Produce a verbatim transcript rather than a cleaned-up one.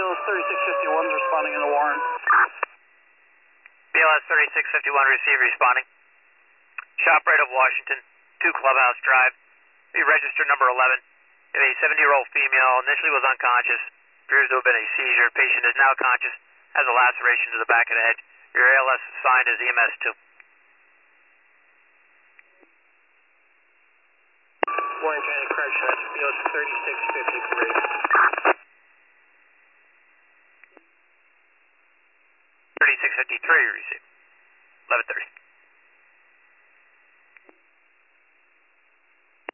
S thirty-six fifty-one is responding in the Warren. B L S thirty-six fifty-one, receive, responding. ShopRite of Washington, two Clubhouse Drive. Be registered number eleven. A seventy-year-old female initially was unconscious. Appears to have been a seizure. Patient is now conscious. Has a laceration to the back of the head. Your A L S assigned is E M S two. Warren County Correctional, that's B L S thirty-six fifty-three. thirty-six fifty-three, receive. eleven thirty.